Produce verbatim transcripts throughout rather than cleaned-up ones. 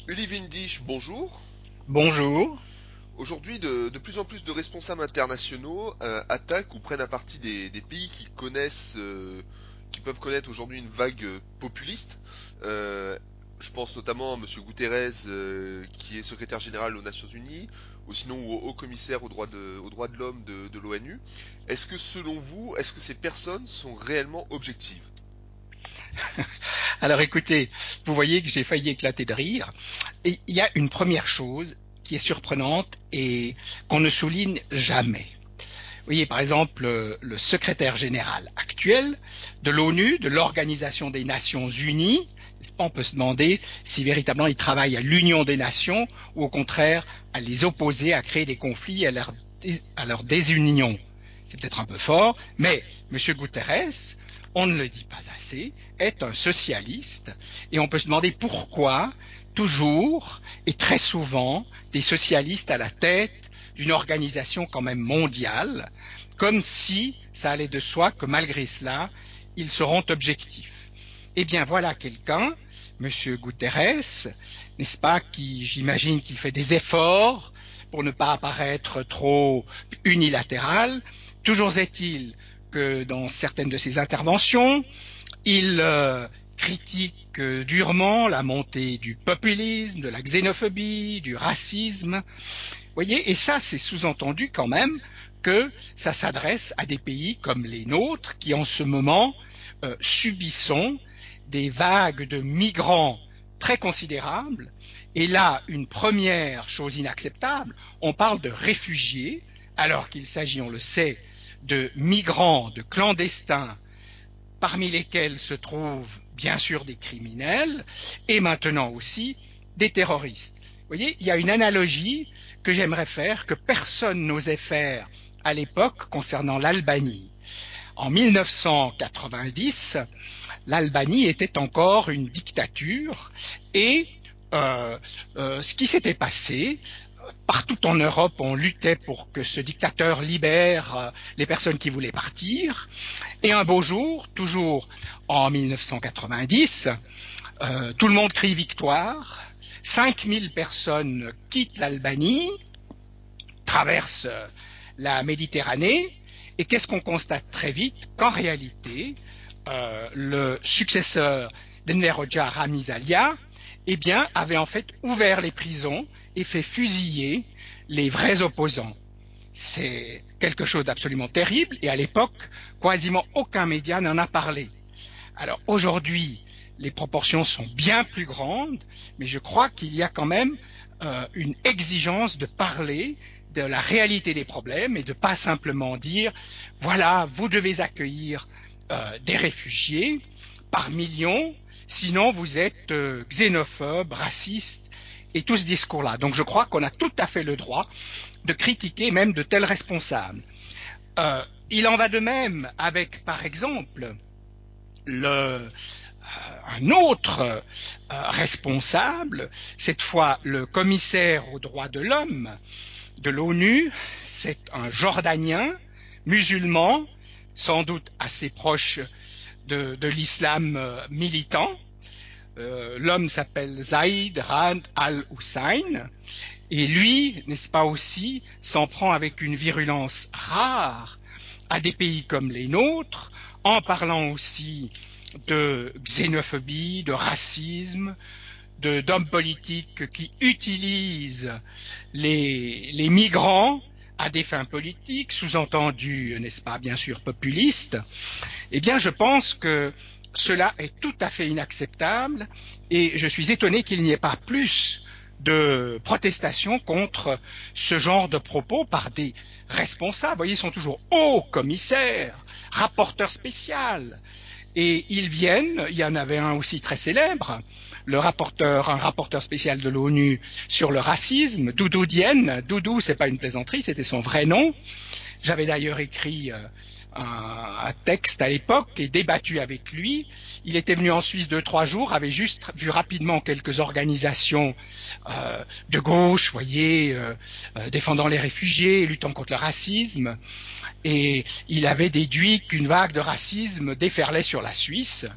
Uli Windisch, bonjour. Bonjour. Aujourd'hui, de, de plus en plus de responsables internationaux euh, attaquent ou prennent à partie des, des pays qui connaissent, euh, qui peuvent connaître aujourd'hui une vague euh, populiste. Euh, je pense notamment à Monsieur Guterres, euh, qui est secrétaire général aux Nations Unies, ou sinon au haut commissaire aux droits de, aux droits de l'homme de, de l'ONU. Est-ce que selon vous, est-ce que ces personnes sont réellement objectives? Alors écoutez, vous voyez que j'ai failli éclater de rire. Et il y a une première chose qui est surprenante et qu'on ne souligne jamais. Vous voyez, par exemple, le, le secrétaire général actuel de l'ONU, de l'Organisation des Nations Unies, on peut se demander si véritablement il travaille à l'union des nations ou au contraire à les opposer, à créer des conflits, à leur, à leur désunion. C'est peut-être un peu fort, mais M. Guterres, on ne le dit pas assez, est un socialiste et on peut se demander pourquoi toujours et très souvent des socialistes à la tête d'une organisation quand même mondiale, comme si ça allait de soi que malgré cela, ils seront objectifs. Eh bien voilà quelqu'un, M. Guterres, n'est-ce pas, qui j'imagine qu'il fait des efforts pour ne pas apparaître trop unilatéral. Toujours est-il que dans certaines de ses interventions, il euh, critique euh, durement la montée du populisme, de la xénophobie, du racisme. Vous voyez, et ça, c'est sous-entendu quand même que ça s'adresse à des pays comme les nôtres qui en ce moment euh, subissons des vagues de migrants très considérables. Et là, une première chose inacceptable, on parle de réfugiés, alors qu'il s'agit, on le sait, de migrants, de clandestins, parmi lesquels se trouvent bien sûr des criminels et maintenant aussi des terroristes. Vous voyez, il y a une analogie que j'aimerais faire, que personne n'osait faire à l'époque concernant l'Albanie. En mille neuf cent quatre-vingt-dix, l'Albanie était encore une dictature et euh, euh, ce qui s'était passé, partout en Europe, on luttait pour que ce dictateur libère euh, les personnes qui voulaient partir. Et un beau jour, toujours en mille neuf cent quatre-vingt-dix, euh, tout le monde crie victoire. cinq mille personnes quittent l'Albanie, traversent euh, la Méditerranée. Et qu'est-ce qu'on constate très vite? Qu'en réalité, euh, le successeur d'Enver Hoxha, Ramiz Alia, eh bien, avait en fait ouvert les prisons et fait fusiller les vrais opposants. C'est quelque chose d'absolument terrible et à l'époque, quasiment aucun média n'en a parlé. Alors aujourd'hui, les proportions sont bien plus grandes, mais je crois qu'il y a quand même euh, une exigence de parler de la réalité des problèmes et de pas simplement dire voilà, vous devez accueillir euh, des réfugiés par millions, sinon vous êtes euh, xénophobe, raciste et tout ce discours-là. Donc je crois qu'on a tout à fait le droit de critiquer même de tels responsables. Euh, il en va de même avec, par exemple, le, euh, un autre euh, responsable, cette fois le commissaire aux droits de l'homme de l'ONU, c'est un Jordanien musulman, sans doute assez proche de, de l'islam euh, militant. Euh, l'homme s'appelle Zaïd Rad al-Hussein, et lui, n'est-ce pas aussi, s'en prend avec une virulence rare à des pays comme les nôtres, en parlant aussi de xénophobie, de racisme, de, d'hommes politiques qui utilisent les, les migrants à des fins politiques, sous-entendu, n'est-ce pas, bien sûr, populistes. Eh bien, je pense que cela est tout à fait inacceptable et je suis étonné qu'il n'y ait pas plus de protestations contre ce genre de propos par des responsables. Vous voyez, ils sont toujours hauts commissaires, rapporteurs spéciaux. Et ils viennent, il y en avait un aussi très célèbre, le rapporteur, un rapporteur spécial de l'ONU sur le racisme, Doudou Dienne. Doudou, c'est pas une plaisanterie, c'était son vrai nom. J'avais d'ailleurs écrit euh, un, un texte à l'époque et débattu avec lui. Il était venu en Suisse deux, trois jours, avait juste vu rapidement quelques organisations euh, de gauche, vous voyez, euh, euh, défendant les réfugiés, luttant contre le racisme. Et il avait déduit qu'une vague de racisme déferlait sur la Suisse.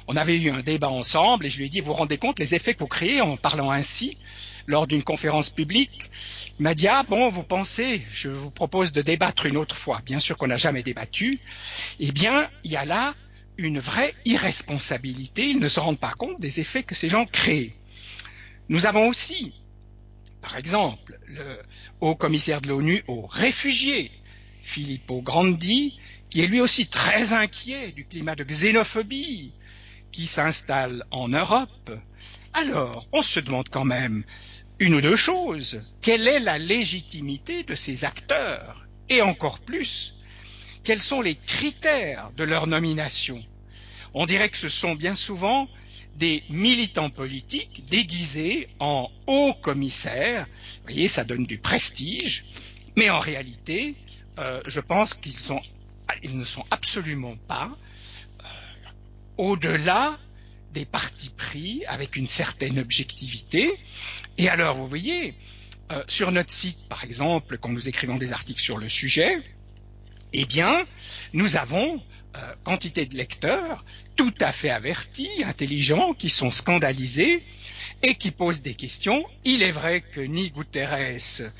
On avait eu un débat ensemble et je lui ai dit, vous vous rendez compte les effets que vous créez en parlant ainsi lors d'une conférence publique? Il m'a dit, ah bon, vous pensez, je vous propose de débattre une autre fois. Bien sûr qu'on n'a jamais débattu. Eh bien, il y a là une vraie irresponsabilité. Ils ne se rendent pas compte des effets que ces gens créent. Nous avons aussi, par exemple, le haut commissaire de l'ONU aux réfugiés, Filippo Grandi, qui est lui aussi très inquiet du climat de xénophobie qui s'installe en Europe. Alors, on se demande quand même une ou deux choses. Quelle est la légitimité de ces acteurs? Et encore plus, quels sont les critères de leur nomination? On dirait que ce sont bien souvent des militants politiques déguisés en hauts commissaires. Vous voyez, ça donne du prestige, mais en réalité, euh, je pense qu'ils sont, ils ne sont absolument pas euh, au-delà des partis pris avec une certaine objectivité. Et alors, vous voyez, euh, sur notre site, par exemple, quand nous écrivons des articles sur le sujet, eh bien, nous avons euh, quantité de lecteurs tout à fait avertis, intelligents, qui sont scandalisés et qui posent des questions. Il est vrai que ni Guterres,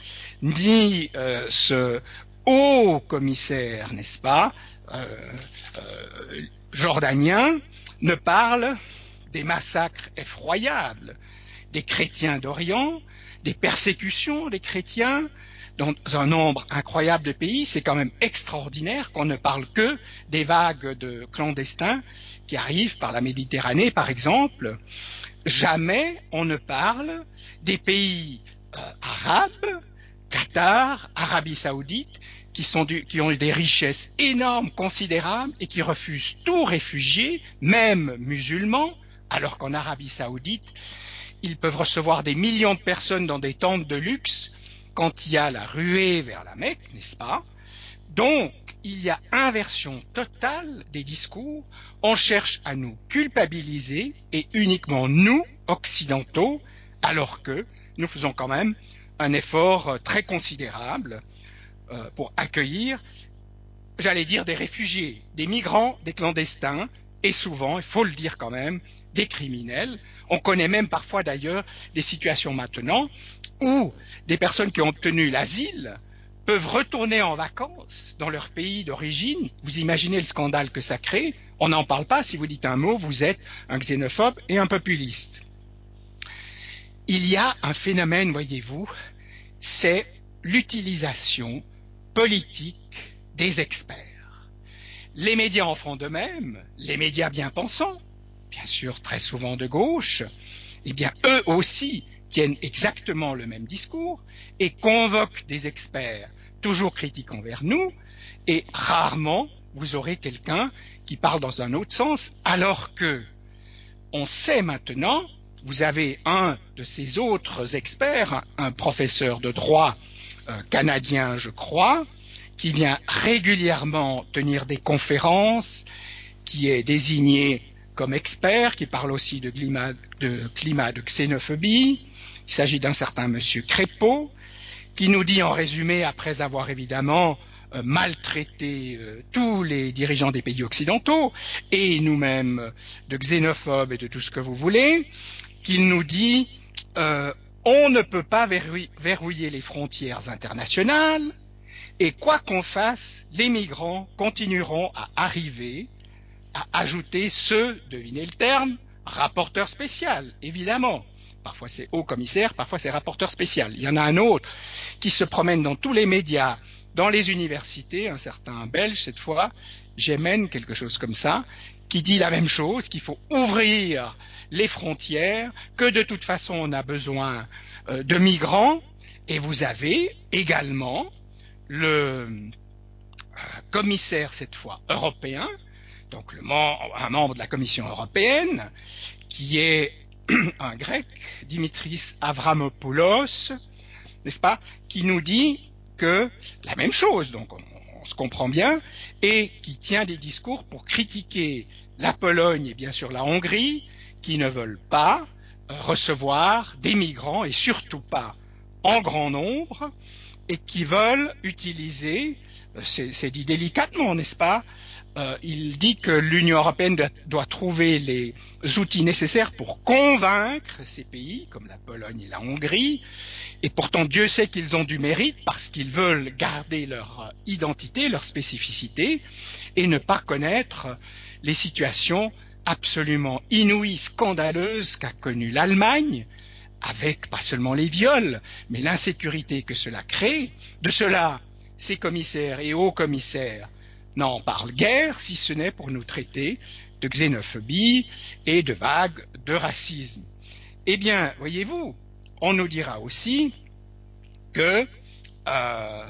ni euh, ce haut commissaire, n'est-ce pas, euh, euh, jordanien, ne parlent des massacres effroyables des chrétiens d'Orient, des persécutions des chrétiens dans un nombre incroyable de pays. C'est quand même extraordinaire qu'on ne parle que des vagues de clandestins qui arrivent par la Méditerranée, par exemple. Jamais on ne parle des pays euh, arabes, Qatar, Arabie Saoudite, qui, sont du, qui ont eu des richesses énormes, considérables, et qui refusent tout réfugié, même musulmans, alors qu'en Arabie Saoudite, ils peuvent recevoir des millions de personnes dans des tentes de luxe quand il y a la ruée vers la Mecque, n'est-ce pas? Donc, il y a inversion totale des discours. On cherche à nous culpabiliser, et uniquement nous, occidentaux, alors que nous faisons quand même un effort très considérable euh, pour accueillir, j'allais dire, des réfugiés, des migrants, des clandestins, et souvent, il faut le dire quand même, des criminels. On connaît même parfois d'ailleurs des situations maintenant où des personnes qui ont obtenu l'asile peuvent retourner en vacances dans leur pays d'origine. Vous imaginez le scandale que ça crée? On n'en parle pas. Si vous dites un mot, vous êtes un xénophobe et un populiste. Il y a un phénomène, voyez-vous, c'est l'utilisation politique des experts. Les médias en font de même, les médias bien pensants, bien sûr très souvent de gauche, eh bien eux aussi tiennent exactement le même discours et convoquent des experts toujours critiques envers nous, et rarement vous aurez quelqu'un qui parle dans un autre sens, alors que on sait maintenant, vous avez un de ces autres experts, un professeur de droit euh, canadien je crois, qui vient régulièrement tenir des conférences, qui est désigné comme expert, qui parle aussi de climat de, climat de xénophobie. Il s'agit d'un certain monsieur Crépeau, qui nous dit en résumé, après avoir évidemment euh, maltraité euh, tous les dirigeants des pays occidentaux, et nous-mêmes euh, de xénophobes et de tout ce que vous voulez, qu'il nous dit euh, on ne peut pas verrouiller, verrouiller les frontières internationales, et quoi qu'on fasse, les migrants continueront à arriver, à ajouter ceux, devinez le terme, rapporteur spécial, évidemment. Parfois c'est haut commissaire, parfois c'est rapporteur spécial. Il y en a un autre qui se promène dans tous les médias, dans les universités, un certain Belge cette fois, Gémen, quelque chose comme ça, qui dit la même chose, qu'il faut ouvrir les frontières, que de toute façon on a besoin euh, de migrants, et vous avez également le euh, commissaire cette fois européen, donc le mem- un membre de la Commission européenne, qui est un grec, Dimitris Avramopoulos, n'est-ce pas, qui nous dit que la même chose, donc on, on se comprend bien, et qui tient des discours pour critiquer la Pologne et bien sûr la Hongrie, qui ne veulent pas euh, recevoir des migrants, et surtout pas en grand nombre, et qui veulent utiliser, c'est, c'est dit délicatement, n'est-ce pas, euh, il dit que l'Union européenne doit, doit trouver les outils nécessaires pour convaincre ces pays, comme la Pologne et la Hongrie, et pourtant Dieu sait qu'ils ont du mérite parce qu'ils veulent garder leur identité, leur spécificité, et ne pas connaître les situations absolument inouïes, scandaleuses qu'a connues l'Allemagne, avec pas seulement les viols, mais l'insécurité que cela crée. De cela, ces commissaires et hauts commissaires n'en parlent guère, si ce n'est pour nous traiter de xénophobie et de vagues de racisme. Eh bien, voyez-vous, on nous dira aussi que euh,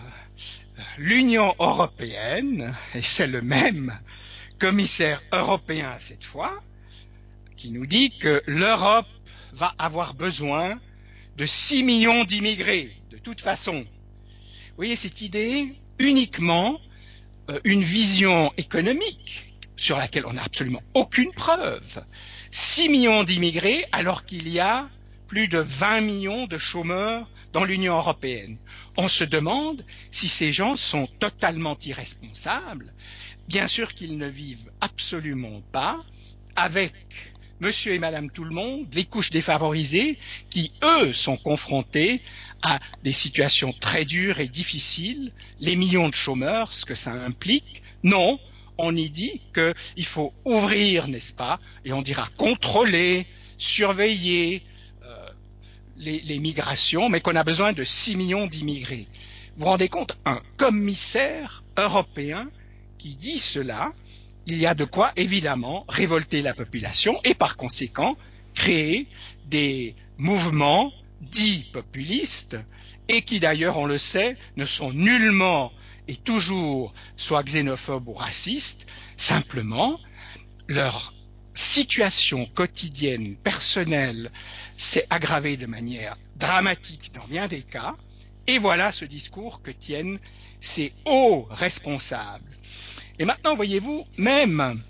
l'Union européenne, et c'est le même commissaire européen cette fois, qui nous dit que l'Europe va avoir besoin de six millions d'immigrés, de toute façon. Vous voyez, cette idée, uniquement euh, une vision économique sur laquelle on n'a absolument aucune preuve. six millions d'immigrés alors qu'il y a plus de vingt millions de chômeurs dans l'Union européenne. On se demande si ces gens sont totalement irresponsables. Bien sûr qu'ils ne vivent absolument pas avec monsieur et madame tout le monde, les couches défavorisées, qui, eux, sont confrontés à des situations très dures et difficiles, les millions de chômeurs, ce que ça implique. Non, on y dit qu'il faut ouvrir, n'est-ce pas, et on dira contrôler, surveiller euh, les, les migrations, mais qu'on a besoin de six millions d'immigrés. Vous vous rendez compte, un commissaire européen qui dit cela, il y a de quoi, évidemment, révolter la population et par conséquent créer des mouvements dits populistes et qui d'ailleurs, on le sait, ne sont nullement et toujours soit xénophobes ou racistes, simplement leur situation quotidienne, personnelle, s'est aggravée de manière dramatique dans bien des cas, et voilà ce discours que tiennent ces hauts responsables. Et maintenant, voyez-vous, même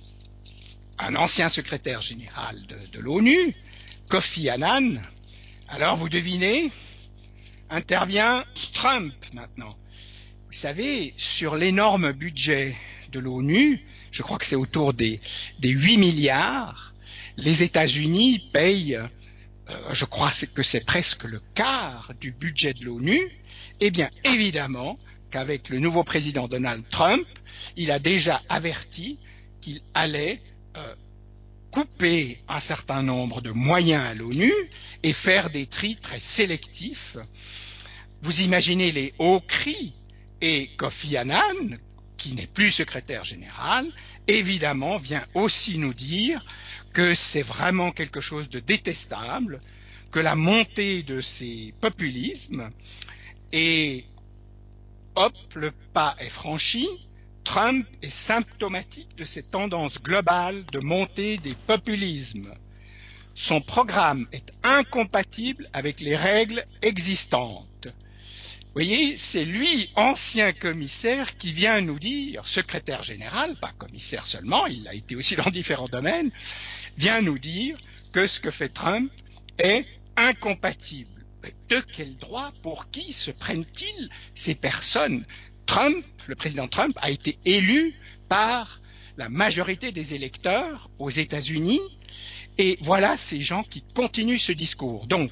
un ancien secrétaire général de, de l'ONU, Kofi Annan, alors vous devinez, intervient Trump maintenant. Vous savez, sur l'énorme budget de l'ONU, je crois que c'est autour des, des huit milliards, les États-Unis payent, euh, je crois que c'est presque le quart du budget de l'ONU. Eh bien, évidemment qu'avec le nouveau président Donald Trump, il a déjà averti qu'il allait euh, couper un certain nombre de moyens à l'ONU et faire des tris très sélectifs. Vous imaginez les hauts cris, et Kofi Annan, qui n'est plus secrétaire général, évidemment vient aussi nous dire que c'est vraiment quelque chose de détestable, que la montée de ces populismes, et hop, le pas est franchi. Trump est symptomatique de cette tendance globale de montée des populismes. Son programme est incompatible avec les règles existantes. Vous voyez, c'est lui, ancien commissaire, qui vient nous dire, secrétaire général, pas commissaire seulement, il l'a été aussi dans différents domaines, vient nous dire que ce que fait Trump est incompatible. Mais de quel droit, pour qui se prennent-ils ces personnes ? Trump, le président Trump, a été élu par la majorité des électeurs aux États-Unis, et voilà ces gens qui continuent ce discours. Donc,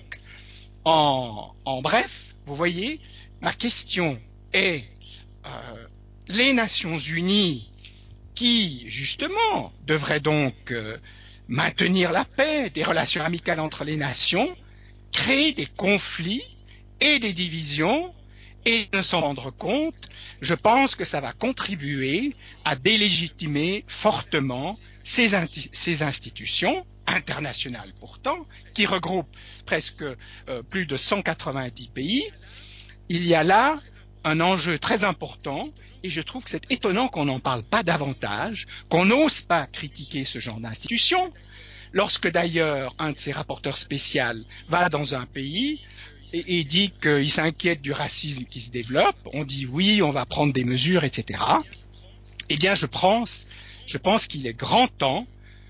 en, en bref, vous voyez, ma question est, euh, les Nations Unies, qui, justement, devraient donc euh, maintenir la paix, des relations amicales entre les nations, créent des conflits et des divisions, et de s'en rendre compte, je pense que ça va contribuer à délégitimer fortement ces, ces institutions, internationales pourtant, qui regroupent presque euh, plus de cent quatre-vingt-dix pays. Il y a là un enjeu très important, et je trouve que c'est étonnant qu'on n'en parle pas davantage, qu'on n'ose pas critiquer ce genre d'institution. Lorsque d'ailleurs un de ces rapporteurs spéciaux va dans un pays et, et dit qu'il s'inquiète du racisme qui se développe, on dit oui, on va prendre des mesures, et cetera. Eh bien, je pense, je pense qu'il est grand temps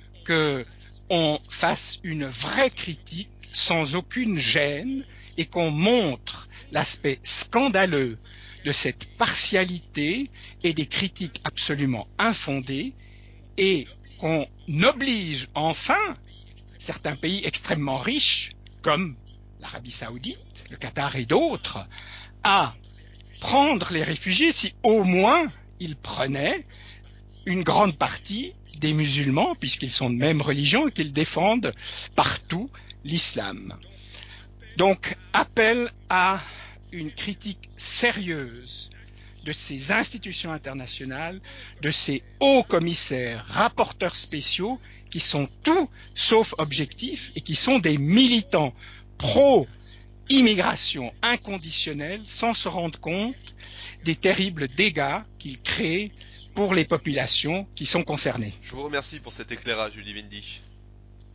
qu'on fasse une vraie critique sans aucune gêne et qu'on montre l'aspect scandaleux de cette partialité et des critiques absolument infondées, et qu'on oblige enfin certains pays extrêmement riches, comme l'Arabie Saoudite, le Qatar et d'autres, à prendre les réfugiés si au moins ils prenaient une grande partie des musulmans, puisqu'ils sont de même religion et qu'ils défendent partout l'islam. Donc, appel à une critique sérieuse de ces institutions internationales, de ces hauts commissaires, rapporteurs spéciaux, qui sont tout sauf objectifs et qui sont des militants pro-immigration inconditionnelle sans se rendre compte des terribles dégâts qu'ils créent pour les populations qui sont concernées. Je vous remercie pour cet éclairage, Julie Windy.